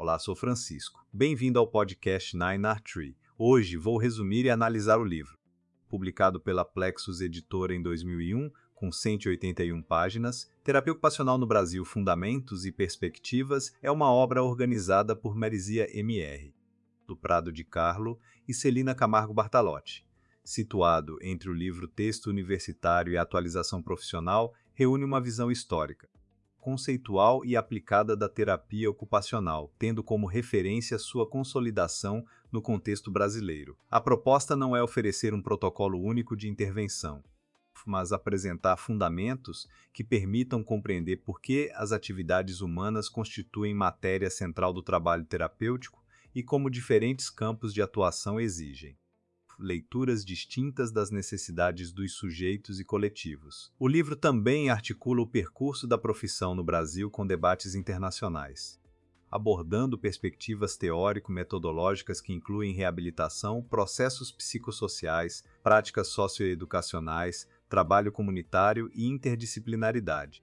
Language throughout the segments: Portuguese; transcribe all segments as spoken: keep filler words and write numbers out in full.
Olá, sou Francisco. Bem-vindo ao podcast Nine R Tree. Hoje vou resumir e analisar o livro. Publicado pela Plexus Editora em dois mil e um, com cento e oitenta e uma páginas, Terapia Ocupacional no Brasil, Fundamentos e Perspectivas é uma obra organizada por Marizia M R, do Prado de Carlo e Celina Camargo Bartalotti. Situado entre o livro Texto Universitário e Atualização Profissional, reúne uma visão histórica, conceitual e aplicada da terapia ocupacional, tendo como referência sua consolidação no contexto brasileiro. A proposta não é oferecer um protocolo único de intervenção, mas apresentar fundamentos que permitam compreender por que as atividades humanas constituem matéria central do trabalho terapêutico e como diferentes campos de atuação exigem leituras distintas das necessidades dos sujeitos e coletivos. O livro também articula o percurso da profissão no Brasil com debates internacionais, abordando perspectivas teórico-metodológicas que incluem reabilitação, processos psicossociais, práticas socioeducacionais, trabalho comunitário e interdisciplinaridade.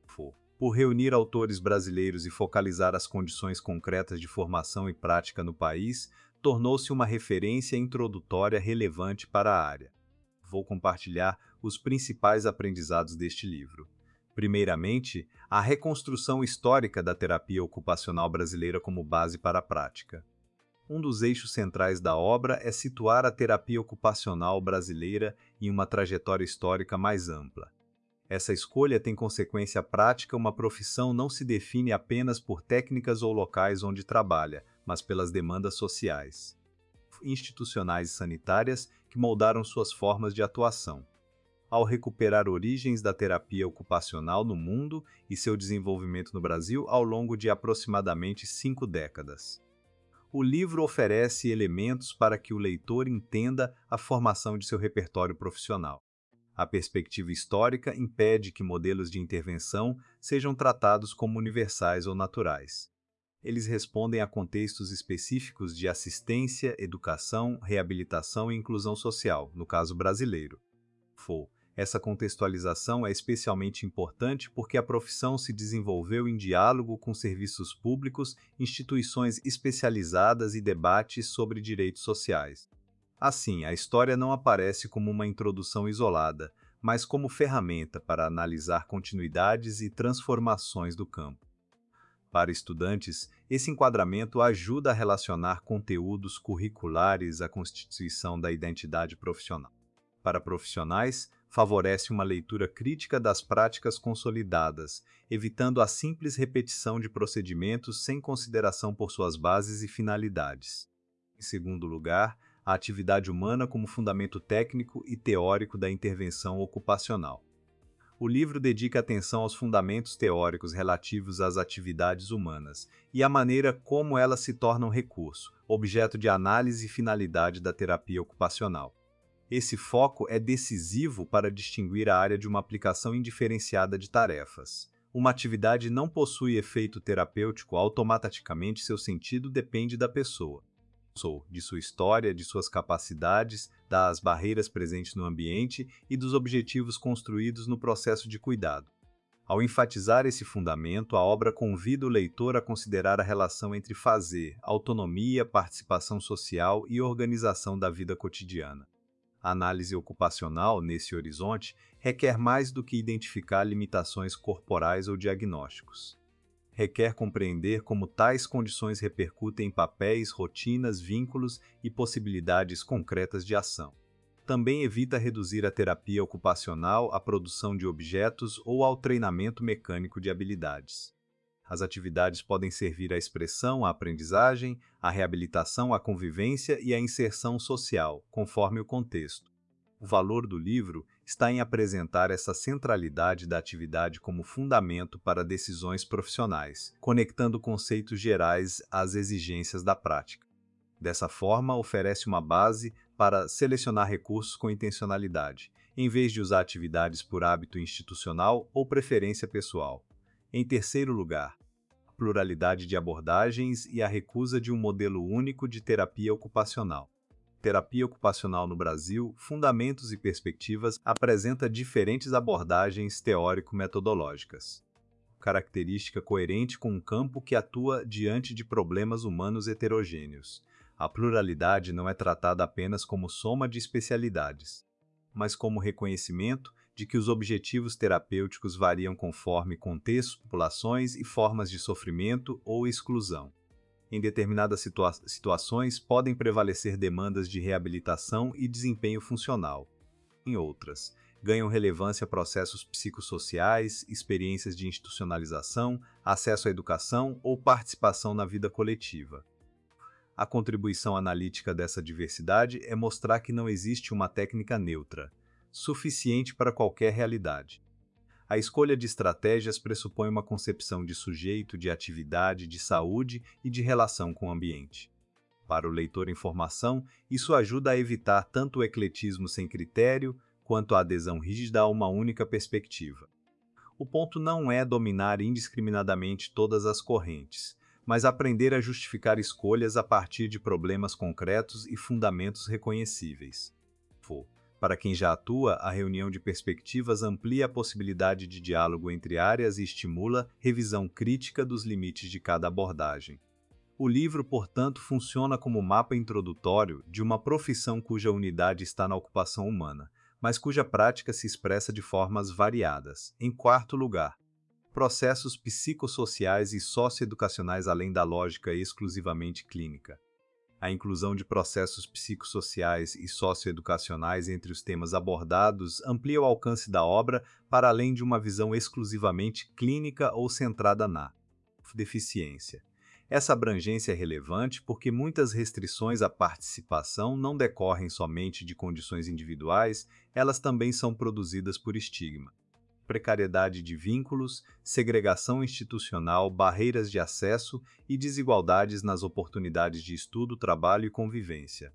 Por reunir autores brasileiros e focalizar as condições concretas de formação e prática no país, tornou-se uma referência introdutória relevante para a área. Vou compartilhar os principais aprendizados deste livro. Primeiramente, a reconstrução histórica da terapia ocupacional brasileira como base para a prática. Um dos eixos centrais da obra é situar a terapia ocupacional brasileira em uma trajetória histórica mais ampla. Essa escolha tem consequência prática. Uma profissão não se define apenas por técnicas ou locais onde trabalha, mas pelas demandas sociais, institucionais e sanitárias que moldaram suas formas de atuação. Ao recuperar origens da terapia ocupacional no mundo e seu desenvolvimento no Brasil ao longo de aproximadamente cinco décadas. O livro oferece elementos para que o leitor entenda a formação de seu repertório profissional. A perspectiva histórica impede que modelos de intervenção sejam tratados como universais ou naturais. Eles respondem a contextos específicos de assistência, educação, reabilitação e inclusão social, no caso brasileiro. Essa contextualização é especialmente importante porque a profissão se desenvolveu em diálogo com serviços públicos, instituições especializadas e debates sobre direitos sociais. Assim, a história não aparece como uma introdução isolada, mas como ferramenta para analisar continuidades e transformações do campo. Para estudantes, esse enquadramento ajuda a relacionar conteúdos curriculares à constituição da identidade profissional. Para profissionais, favorece uma leitura crítica das práticas consolidadas, evitando a simples repetição de procedimentos sem consideração por suas bases e finalidades. Em segundo lugar, a atividade humana como fundamento técnico e teórico da intervenção ocupacional. O livro dedica atenção aos fundamentos teóricos relativos às atividades humanas e à maneira como elas se tornam recurso, objeto de análise e finalidade da terapia ocupacional. Esse foco é decisivo para distinguir a área de uma aplicação indiferenciada de tarefas. Uma atividade não possui efeito terapêutico automaticamente, seu sentido depende da pessoa, de sua história, de suas capacidades, das barreiras presentes no ambiente e dos objetivos construídos no processo de cuidado. Ao enfatizar esse fundamento, a obra convida o leitor a considerar a relação entre fazer, autonomia, participação social e organização da vida cotidiana. A análise ocupacional, nesse horizonte, requer mais do que identificar limitações corporais ou diagnósticos. Requer compreender como tais condições repercutem em papéis, rotinas, vínculos e possibilidades concretas de ação. Também evita reduzir a terapia ocupacional à produção de objetos ou ao treinamento mecânico de habilidades. As atividades podem servir à expressão, à aprendizagem, à reabilitação, à convivência e à inserção social, conforme o contexto. O valor do livro está em apresentar essa centralidade da atividade como fundamento para decisões profissionais, conectando conceitos gerais às exigências da prática. Dessa forma, oferece uma base para selecionar recursos com intencionalidade, em vez de usar atividades por hábito institucional ou preferência pessoal. Em terceiro lugar, a pluralidade de abordagens e a recusa de um modelo único de terapia ocupacional. Terapia Ocupacional no Brasil, Fundamentos e Perspectivas apresenta diferentes abordagens teórico-metodológicas. característica coerente com um campo que atua diante de problemas humanos heterogêneos. A pluralidade não é tratada apenas como soma de especialidades, mas como reconhecimento de que os objetivos terapêuticos variam conforme contextos, populações e formas de sofrimento ou exclusão. Em determinadas situa- situações, podem prevalecer demandas de reabilitação e desempenho funcional. Em outras, ganham relevância processos psicossociais, experiências de institucionalização, acesso à educação ou participação na vida coletiva. A contribuição analítica dessa diversidade é mostrar que não existe uma técnica neutra, suficiente para qualquer realidade. A escolha de estratégias pressupõe uma concepção de sujeito, de atividade, de saúde e de relação com o ambiente. Para o leitor em formação, isso ajuda a evitar tanto o ecletismo sem critério, quanto a adesão rígida a uma única perspectiva. O ponto não é dominar indiscriminadamente todas as correntes, mas aprender a justificar escolhas a partir de problemas concretos e fundamentos reconhecíveis. Para quem já atua, a reunião de perspectivas amplia a possibilidade de diálogo entre áreas e estimula revisão crítica dos limites de cada abordagem. O livro, portanto, funciona como mapa introdutório de uma profissão cuja unidade está na ocupação humana, mas cuja prática se expressa de formas variadas. Em quarto lugar, processos psicossociais e socioeducacionais além da lógica exclusivamente clínica. A inclusão de processos psicossociais e socioeducacionais entre os temas abordados amplia o alcance da obra para além de uma visão exclusivamente clínica ou centrada na deficiência. Essa abrangência é relevante porque muitas restrições à participação não decorrem somente de condições individuais, elas também são produzidas por estigma. Precariedade de vínculos, segregação institucional, barreiras de acesso e desigualdades nas oportunidades de estudo, trabalho e convivência.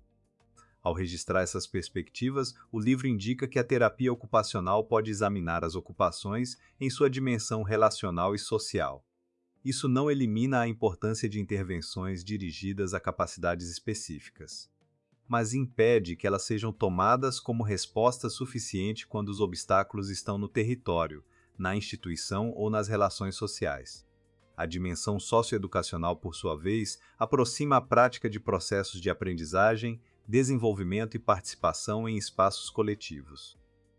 Ao registrar essas perspectivas, o livro indica que a terapia ocupacional pode examinar as ocupações em sua dimensão relacional e social. Isso não elimina a importância de intervenções dirigidas a capacidades específicas, mas impede que elas sejam tomadas como resposta suficiente quando os obstáculos estão no território, na instituição ou nas relações sociais. A dimensão socioeducacional, por sua vez, aproxima a prática de processos de aprendizagem, desenvolvimento e participação em espaços coletivos.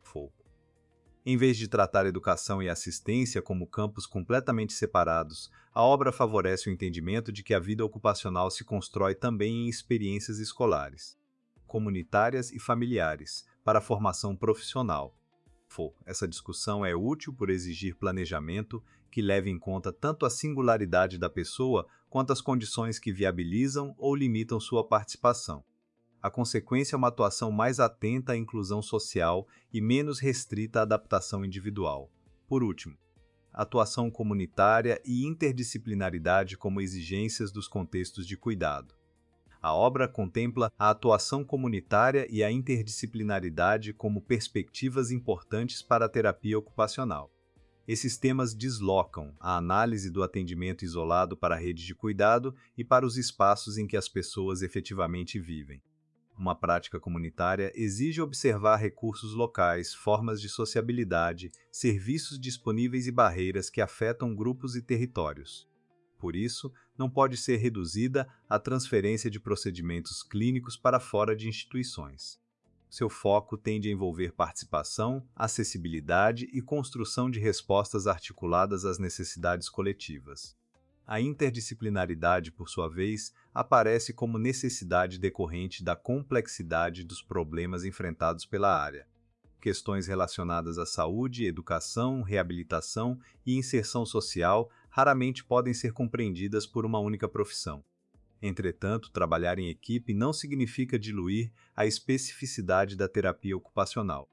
Em vez de tratar educação e assistência como campos completamente separados, a obra favorece o entendimento de que a vida ocupacional se constrói também em experiências escolares, comunitárias e familiares, para a formação profissional. Essa discussão é útil por exigir planejamento que leve em conta tanto a singularidade da pessoa quanto as condições que viabilizam ou limitam sua participação. A consequência é uma atuação mais atenta à inclusão social e menos restrita à adaptação individual. Por último, atuação comunitária e interdisciplinaridade como exigências dos contextos de cuidado. A obra contempla a atuação comunitária e a interdisciplinaridade como perspectivas importantes para a terapia ocupacional. Esses temas deslocam a análise do atendimento isolado para a rede de cuidado e para os espaços em que as pessoas efetivamente vivem. Uma prática comunitária exige observar recursos locais, formas de sociabilidade, serviços disponíveis e barreiras que afetam grupos e territórios. Por isso, não pode ser reduzida à transferência de procedimentos clínicos para fora de instituições. Seu foco tende a envolver participação, acessibilidade e construção de respostas articuladas às necessidades coletivas. A interdisciplinaridade, por sua vez, aparece como necessidade decorrente da complexidade dos problemas enfrentados pela área. Questões relacionadas à saúde, educação, reabilitação e inserção social raramente podem ser compreendidas por uma única profissão. Entretanto, trabalhar em equipe não significa diluir a especificidade da terapia ocupacional.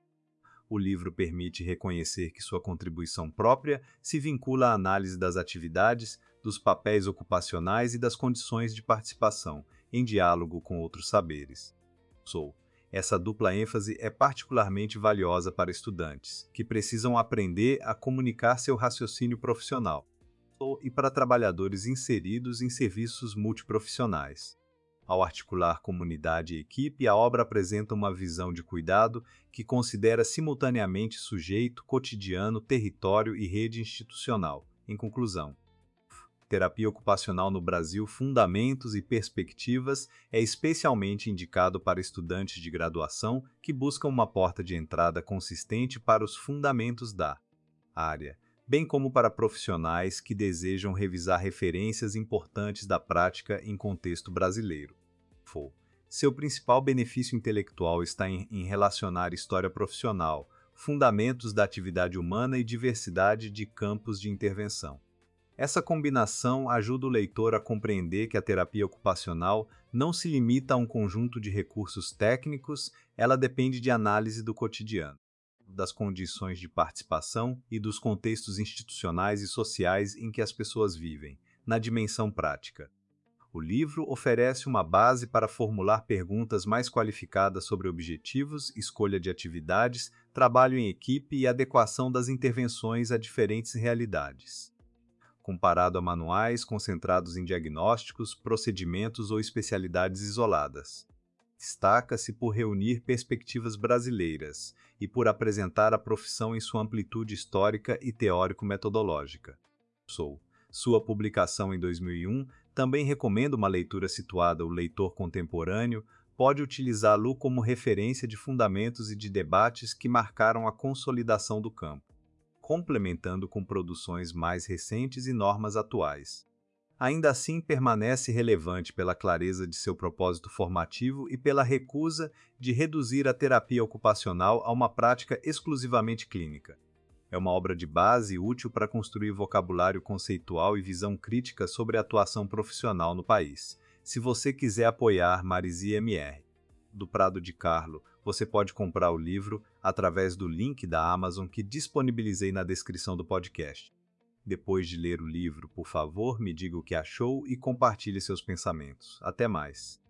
O livro permite reconhecer que sua contribuição própria se vincula à análise das atividades, dos papéis ocupacionais e das condições de participação, em diálogo com outros saberes. Sou. Essa dupla ênfase é particularmente valiosa para estudantes, que precisam aprender a comunicar seu raciocínio profissional, e para trabalhadores inseridos em serviços multiprofissionais. Ao articular comunidade e equipe, a obra apresenta uma visão de cuidado que considera simultaneamente sujeito, cotidiano, território e rede institucional, Em conclusão, Terapia Ocupacional no Brasil, Fundamentos e Perspectivas é especialmente indicado para estudantes de graduação que buscam uma porta de entrada consistente para os fundamentos da área, bem como para profissionais que desejam revisar referências importantes da prática em contexto brasileiro. Seu principal benefício intelectual está em, em relacionar história profissional, fundamentos da atividade humana e diversidade de campos de intervenção. Essa combinação ajuda o leitor a compreender que a terapia ocupacional não se limita a um conjunto de recursos técnicos, ela depende de análise do cotidiano, das condições de participação e dos contextos institucionais e sociais em que as pessoas vivem, na dimensão prática. O livro oferece uma base para formular perguntas mais qualificadas sobre objetivos, escolha de atividades, trabalho em equipe e adequação das intervenções a diferentes realidades. Comparado a manuais concentrados em diagnósticos, procedimentos ou especialidades isoladas. Destaca-se por reunir perspectivas brasileiras e por apresentar a profissão em sua amplitude histórica e teórico-metodológica. Sou. Sua publicação em dois mil e um também recomenda uma leitura situada o leitor contemporâneo, pode utilizá-lo como referência de fundamentos e de debates que marcaram a consolidação do campo, complementando com produções mais recentes e normas atuais. Ainda assim, permanece relevante pela clareza de seu propósito formativo e pela recusa de reduzir a terapia ocupacional a uma prática exclusivamente clínica. É uma obra de base útil para construir vocabulário conceitual e visão crítica sobre a atuação profissional no país. Se você quiser apoiar Marisia M R do Prado de Carlo, você pode comprar o livro através do link da Amazon que disponibilizei na descrição do podcast. Depois de ler o livro, por favor, me diga o que achou e compartilhe seus pensamentos. Até mais!